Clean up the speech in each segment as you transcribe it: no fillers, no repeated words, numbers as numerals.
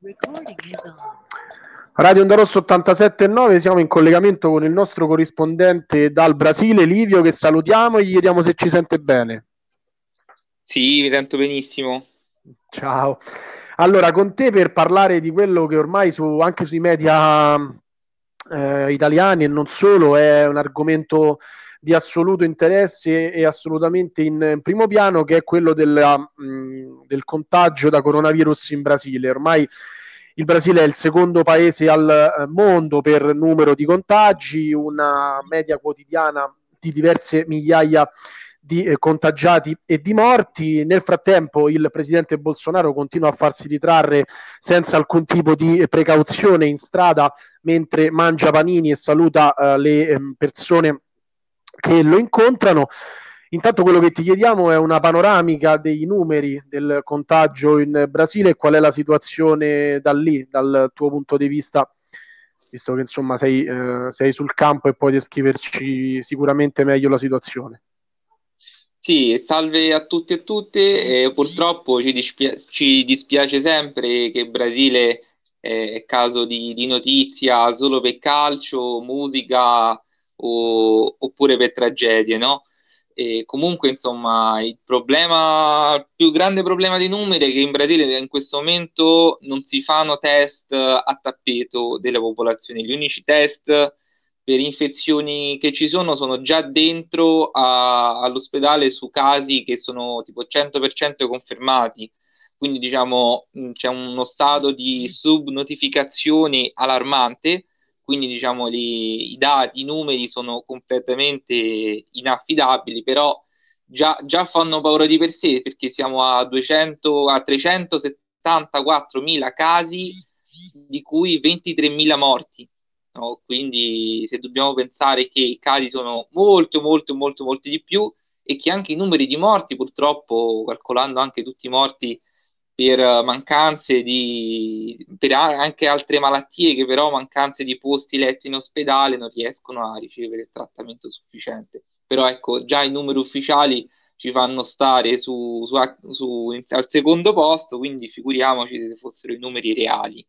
Radio Onda Rosso 87.9, siamo in collegamento con il nostro corrispondente dal Brasile, Livio, che salutiamo e gli chiediamo se ci sente bene. Sì, mi sento benissimo. Ciao. Allora, con te per parlare di quello che ormai anche sui media italiani e non solo è un argomento di assoluto interesse e assolutamente in primo piano, che è quello del contagio da coronavirus in Brasile. Ormai il Brasile è il secondo paese al mondo per numero di contagi, una media quotidiana di diverse migliaia di contagiati e di morti. Nel frattempo il presidente Bolsonaro continua a farsi ritrarre senza alcun tipo di precauzione in strada mentre mangia panini e saluta le persone che lo incontrano. Intanto quello che ti chiediamo è una panoramica dei numeri del contagio in Brasile e qual è la situazione da lì, dal tuo punto di vista, visto che insomma sei sul campo e puoi descriverci sicuramente meglio la situazione. Sì, salve a tutti e tutte. Purtroppo ci dispiace sempre che il Brasile è caso di notizia solo per calcio, musica oppure per tragedie, no? E comunque, insomma, il più grande problema dei numeri è che in Brasile in questo momento non si fanno test a tappeto della popolazione. Gli unici test per infezioni che ci sono già dentro all'ospedale su casi che sono tipo 100% confermati. Quindi diciamo c'è uno stato di subnotificazione allarmante, quindi diciamo i dati, i numeri sono completamente inaffidabili, però già fanno paura di per sé, perché siamo a 374.000 casi, di cui 23.000 morti. No? Quindi se dobbiamo pensare che i casi sono molto, molto, molto, molti di più e che anche i numeri di morti, purtroppo, calcolando anche tutti i morti per per anche altre malattie, che però mancanze di posti letti in ospedale non riescono a ricevere il trattamento sufficiente. Però ecco, già i numeri ufficiali ci fanno stare al secondo posto, quindi figuriamoci se fossero i numeri reali.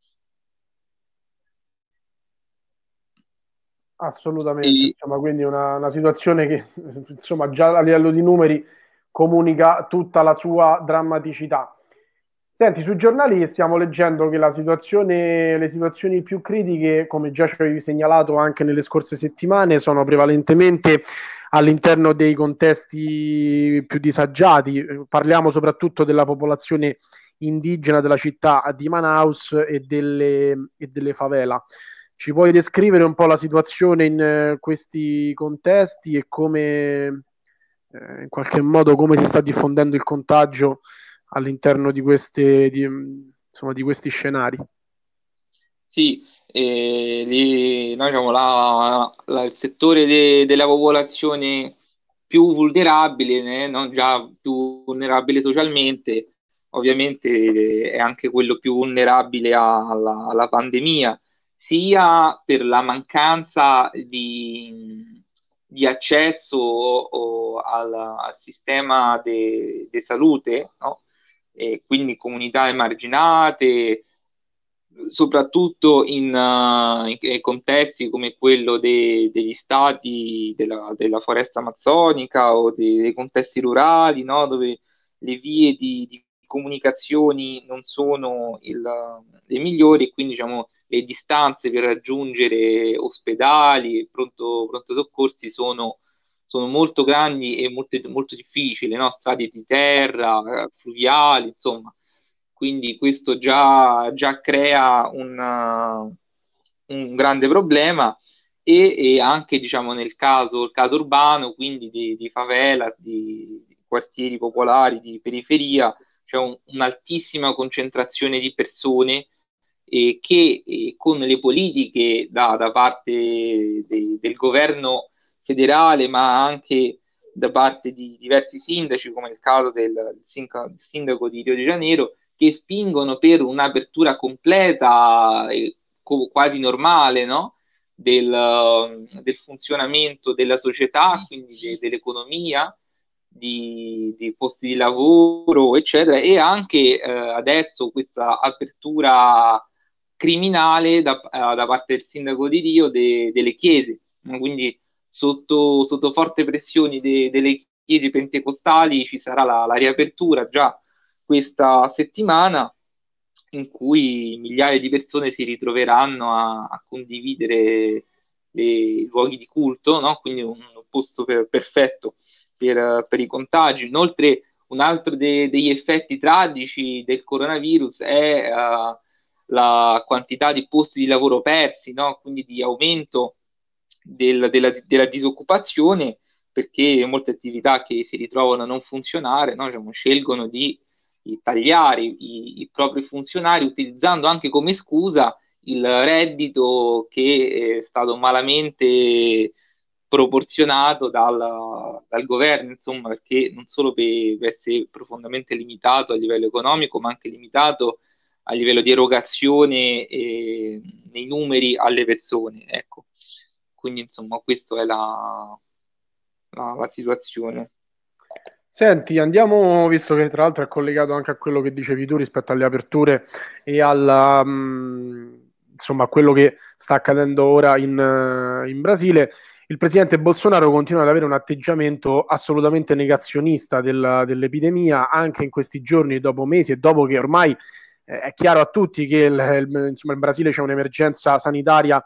Assolutamente, insomma, quindi una situazione che insomma già a livello di numeri comunica tutta la sua drammaticità. Senti, sui giornali stiamo leggendo che le situazioni più critiche, come già ci avevi segnalato anche nelle scorse settimane, sono prevalentemente all'interno dei contesti più disagiati. Parliamo soprattutto della popolazione indigena della città di Manaus e delle favela. Ci puoi descrivere un po' la situazione in questi contesti e come, in qualche modo, come si sta diffondendo il contagio all'interno insomma, di questi scenari? Sì, noi diciamo, il settore della popolazione più vulnerabile, non già più vulnerabile socialmente, ovviamente è anche quello più vulnerabile alla pandemia, sia per la mancanza di accesso al sistema di salute, no? E quindi comunità emarginate, soprattutto in contesti come quello degli stati della foresta amazzonica o dei contesti rurali, no? Dove le vie di comunicazioni non sono le migliori e quindi diciamo, le distanze per raggiungere ospedali e pronto soccorsi sono molto grandi e molto, molto difficili, no? Strade di terra, fluviali, insomma. Quindi questo già crea un grande problema e anche diciamo, il caso urbano, quindi di favela, di quartieri popolari, di periferia, c'è un'altissima concentrazione di persone che con le politiche da parte del governo federale, ma anche da parte di diversi sindaci, come il caso del sindaco di Rio de Janeiro, che spingono per un'apertura completa e quasi normale, no? del funzionamento della società, quindi dell'economia, di posti di lavoro, eccetera, e anche adesso questa apertura criminale da parte del sindaco di Rio delle chiese, no? Quindi sotto forte pressione delle chiese pentecostali ci sarà la riapertura già questa settimana in cui migliaia di persone si ritroveranno a condividere i luoghi di culto, no? Quindi un posto perfetto per i contagi. Inoltre, un altro degli effetti tragici del coronavirus è la quantità di posti di lavoro persi, no? Quindi di aumento della disoccupazione, perché molte attività che si ritrovano a non funzionare, no? Diciamo, scelgono di tagliare i propri funzionari utilizzando anche come scusa il reddito che è stato malamente proporzionato dal governo, insomma, perché non solo per essere profondamente limitato a livello economico, ma anche limitato a livello di erogazione nei numeri alle persone, ecco. Quindi, insomma, questa è la situazione. Senti, andiamo, visto che tra l'altro è collegato anche a quello che dicevi tu rispetto alle aperture e alla, insomma, a quello che sta accadendo ora in Brasile, il presidente Bolsonaro continua ad avere un atteggiamento assolutamente negazionista dell'epidemia, anche in questi giorni, dopo mesi e dopo che ormai è chiaro a tutti che insomma, in Brasile c'è un'emergenza sanitaria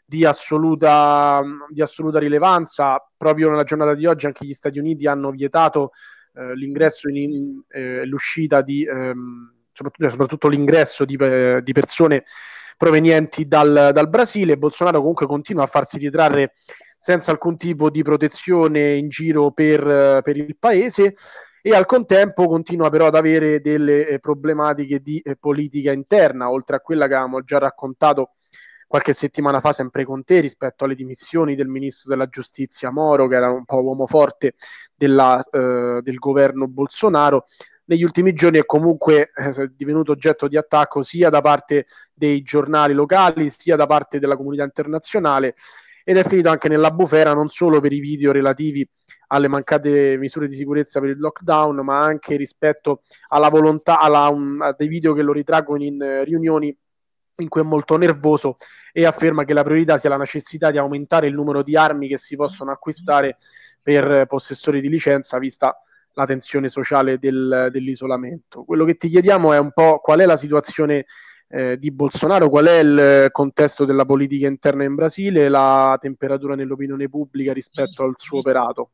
di assoluta rilevanza. Proprio nella giornata di oggi anche gli Stati Uniti hanno vietato l'ingresso l'uscita soprattutto l'ingresso di persone provenienti dal Brasile. Bolsonaro comunque continua a farsi ritrarre senza alcun tipo di protezione in giro per il paese e al contempo continua però ad avere delle problematiche di politica interna, oltre a quella che avevamo già raccontato qualche settimana fa sempre con te rispetto alle dimissioni del ministro della giustizia Moro, che era un po' uomo forte del governo Bolsonaro. Negli ultimi giorni è comunque divenuto oggetto di attacco sia da parte dei giornali locali sia da parte della comunità internazionale ed è finito anche nella bufera non solo per i video relativi alle mancate misure di sicurezza per il lockdown, ma anche rispetto alla volontà, a dei video che lo ritraggono in riunioni in cui è molto nervoso e afferma che la priorità sia la necessità di aumentare il numero di armi che si possono acquistare per possessori di licenza, vista la tensione sociale dell'isolamento. Quello che ti chiediamo è un po' qual è la situazione di Bolsonaro, qual è il contesto della politica interna in Brasile, la temperatura nell'opinione pubblica rispetto al suo operato.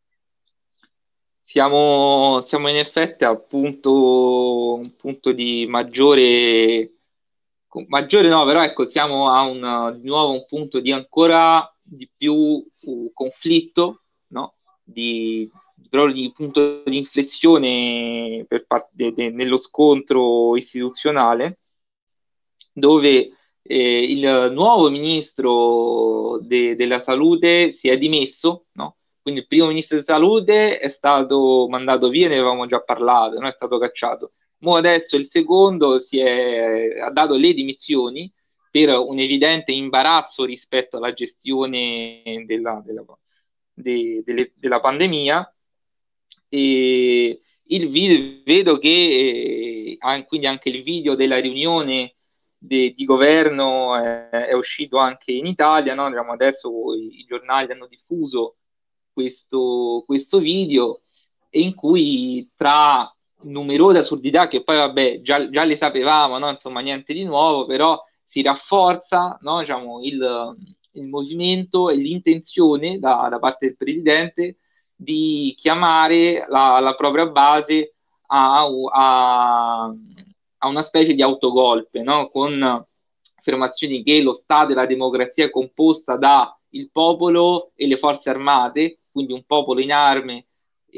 Siamo in effetti a un punto di maggiore no, però ecco, siamo di nuovo un punto di ancora di più conflitto, no? Proprio di punto di inflessione nello scontro istituzionale, dove il nuovo ministro della salute si è dimesso, no? Quindi il primo ministro della salute è stato mandato via, ne avevamo già parlato, no? È stato cacciato. Mo adesso il secondo ha dato le dimissioni per un evidente imbarazzo rispetto alla gestione della pandemia e vedo che quindi anche il video della riunione di governo è uscito anche in Italia, no? Diciamo, adesso i giornali hanno diffuso questo video in cui tra numerose assurdità che poi vabbè già le sapevamo, no? Insomma niente di nuovo, però si rafforza, no? Diciamo, il movimento e l'intenzione da parte del presidente di chiamare la propria base a una specie di autogolpe, no? Con affermazioni che lo Stato e la democrazia è composta da il popolo e le forze armate, quindi un popolo in armi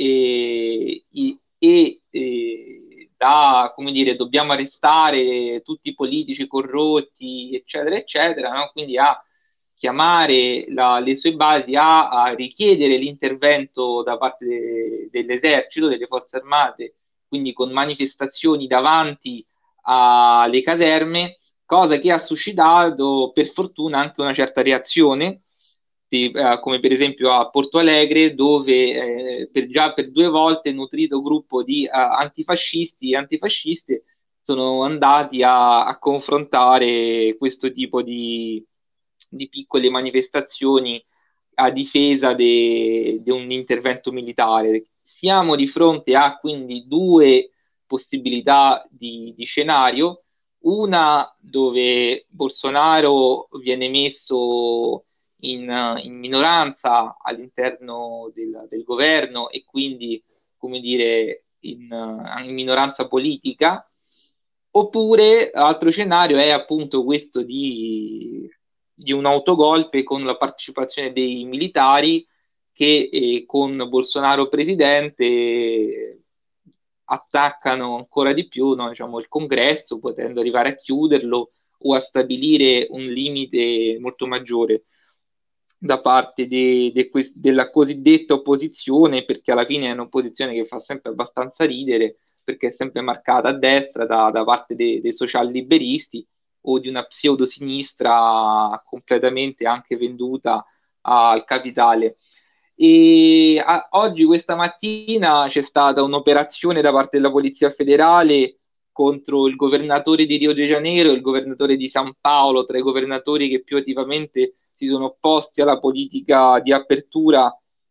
da, come dire, dobbiamo arrestare tutti i politici corrotti, eccetera, eccetera, no? Quindi a chiamare le sue basi a richiedere l'intervento da parte dell'esercito, delle forze armate, quindi con manifestazioni davanti alle caserme, cosa che ha suscitato per fortuna anche una certa reazione come per esempio a Porto Alegre, dove già per 2 volte il nutrito gruppo di antifascisti e antifasciste sono andati a confrontare questo tipo di piccole manifestazioni a difesa di un intervento militare. Siamo di fronte a quindi due possibilità di scenario, una dove Bolsonaro viene messo in minoranza all'interno del governo e quindi, come dire, in minoranza politica, oppure l'altro scenario è appunto questo di un autogolpe con la partecipazione dei militari che con Bolsonaro presidente attaccano ancora di più, no, diciamo, il congresso, potendo arrivare a chiuderlo o a stabilire un limite molto maggiore da parte della cosiddetta opposizione, perché alla fine è un'opposizione che fa sempre abbastanza ridere, perché è sempre marcata a destra da parte dei social liberisti o di una pseudosinistra completamente anche venduta al capitale. E oggi, questa mattina, c'è stata un'operazione da parte della Polizia Federale contro il governatore di Rio de Janeiro e il governatore di San Paolo, tra i governatori che più attivamente si sono opposti alla politica di apertura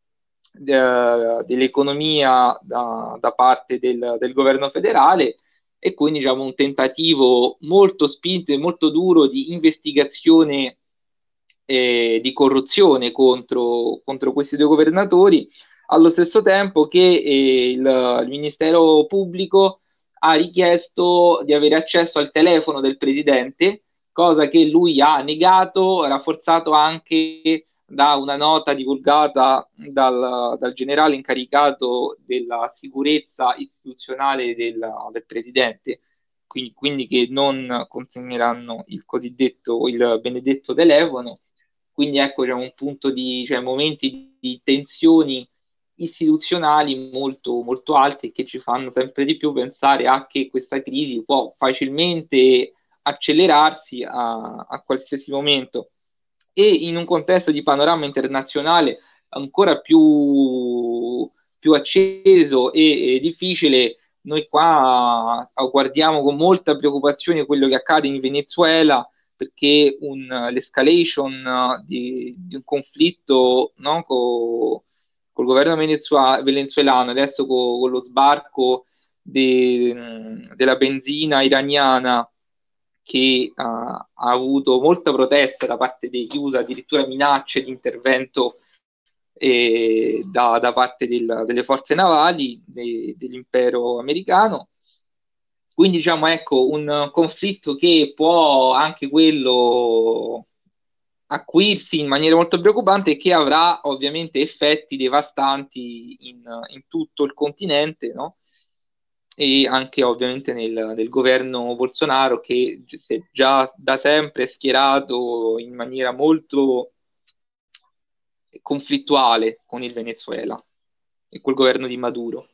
dell'economia da parte del governo federale, e quindi diciamo un tentativo molto spinto e molto duro di investigazione di corruzione contro questi due governatori, allo stesso tempo che il Ministero Pubblico ha richiesto di avere accesso al telefono del presidente, cosa che lui ha negato, rafforzato anche da una nota divulgata dal generale incaricato della sicurezza istituzionale del presidente, quindi che non consegneranno il benedetto telefono. Quindi ecco, c'è un punto cioè momenti di tensioni istituzionali molto, molto alti, che ci fanno sempre di più pensare a che questa crisi può facilmente accelerarsi a qualsiasi momento. E in un contesto di panorama internazionale ancora più acceso e difficile, noi qua guardiamo con molta preoccupazione quello che accade in Venezuela, perché l'escalation di un conflitto, no, col governo venezuelano, adesso con lo sbarco della benzina iraniana, che ha avuto molta protesta da parte degli USA, addirittura minacce di intervento da parte delle forze navali dell'impero americano. Quindi diciamo, ecco, un conflitto che può anche quello acuirsi in maniera molto preoccupante e che avrà ovviamente effetti devastanti in tutto il continente, no? E anche ovviamente nel governo Bolsonaro, che si è già da sempre schierato in maniera molto conflittuale con il Venezuela e col governo di Maduro.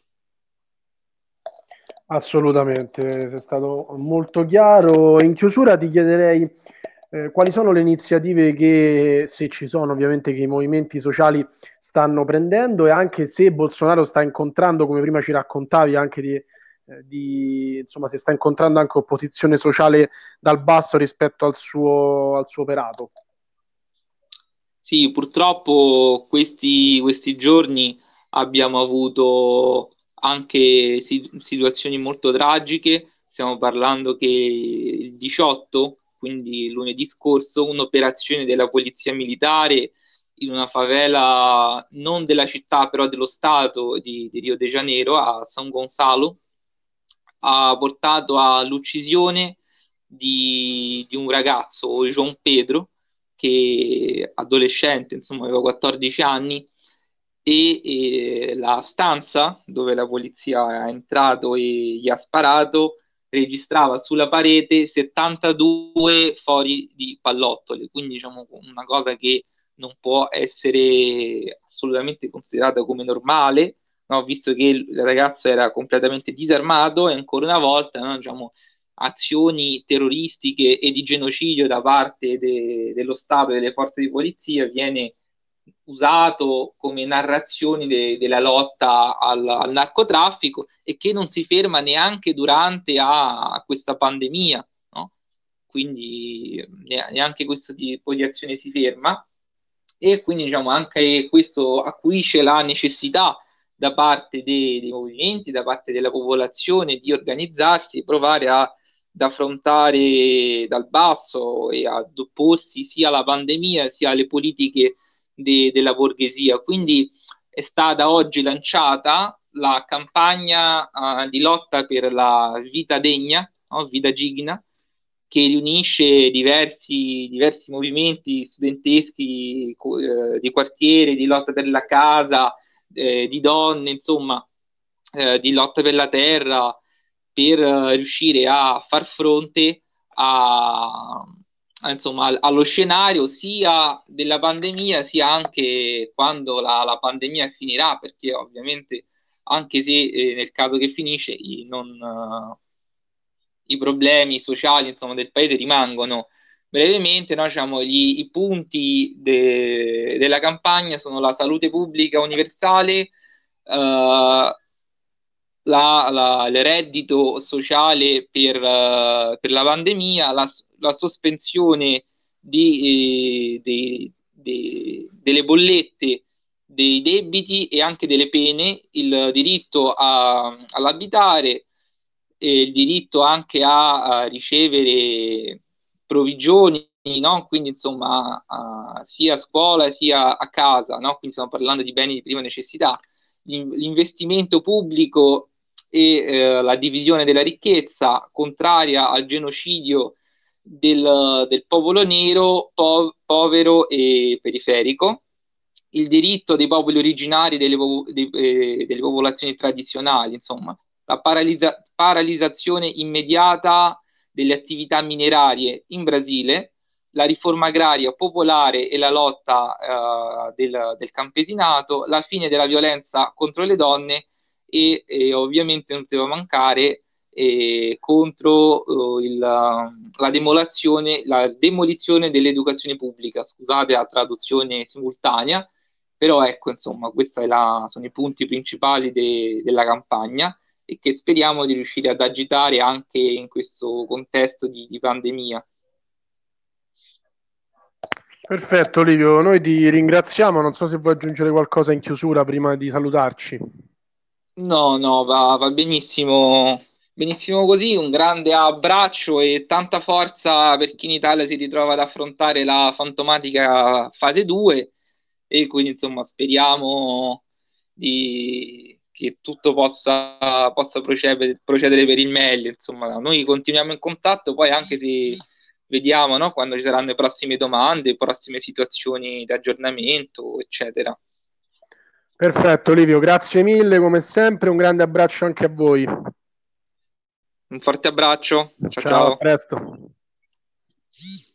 Assolutamente, sei stato molto chiaro. In chiusura ti chiederei quali sono le iniziative che, se ci sono, ovviamente, che i movimenti sociali stanno prendendo, e anche se Bolsonaro sta incontrando, come prima ci raccontavi, anche insomma, se sta incontrando anche opposizione sociale dal basso rispetto al suo operato. Sì, purtroppo questi giorni abbiamo avuto anche situazioni molto tragiche. Stiamo parlando che il 18, quindi lunedì scorso, un'operazione della polizia militare in una favela non della città, però dello stato di Rio de Janeiro, a San Gonzalo, ha portato all'uccisione di un ragazzo, João Pedro, che adolescente, insomma, aveva 14 anni, e la stanza dove la polizia è entrato e gli ha sparato registrava sulla parete 72 fori di pallottole, quindi diciamo una cosa che non può essere assolutamente considerata come normale, no? Visto che il ragazzo era completamente disarmato, e ancora una volta, no, diciamo, azioni terroristiche e di genocidio da parte dello Stato e delle forze di polizia viene usato come narrazioni della lotta al narcotraffico e che non si ferma neanche durante a questa pandemia, no? Quindi neanche questo tipo di azione si ferma e quindi diciamo anche questo acuisce la necessità da parte dei movimenti, da parte della popolazione di organizzarsi e provare ad affrontare dal basso e ad opporsi sia alla pandemia sia alle politiche della borghesia. Quindi è stata oggi lanciata la campagna di lotta per la vita degna, no? Vita digna, che riunisce diversi movimenti studenteschi di quartiere, di lotta per la casa, di donne, insomma, di lotta per la terra, per riuscire a far fronte insomma, allo scenario sia della pandemia, sia anche quando la pandemia finirà, perché ovviamente anche se nel caso che finisce i problemi sociali insomma, del paese rimangono. Brevemente, no, diciamo, i punti della campagna sono la salute pubblica universale, il reddito sociale per la pandemia, la sospensione delle bollette, dei debiti e anche delle pene, il diritto all'abitare, e il diritto anche a ricevere provvigioni, no? Quindi insomma sia a scuola sia a casa, no? Quindi stiamo parlando di beni di prima necessità, l'investimento pubblico e la divisione della ricchezza, contraria al genocidio del popolo nero, povero e periferico, il diritto dei popoli originari delle popolazioni tradizionali, insomma, la paralizzazione immediata delle attività minerarie in Brasile, la riforma agraria popolare e la lotta del campesinato, la fine della violenza contro le donne e ovviamente non poteva mancare contro la demolizione dell'educazione pubblica, scusate la traduzione simultanea, però ecco insomma sono i punti principali della campagna e che speriamo di riuscire ad agitare anche in questo contesto di pandemia. Perfetto Livio, noi ti ringraziamo, non so se vuoi aggiungere qualcosa in chiusura prima di salutarci. No, va benissimo, benissimo così, un grande abbraccio e tanta forza per chi in Italia si ritrova ad affrontare la fantomatica fase 2 e quindi insomma speriamo che tutto possa procedere per il meglio, insomma noi continuiamo in contatto, poi anche se vediamo, no, quando ci saranno le prossime domande, prossime situazioni di aggiornamento, eccetera. Perfetto Livio, grazie mille come sempre, un grande abbraccio anche a voi. Un forte abbraccio, ciao Ciao, a ciao. presto.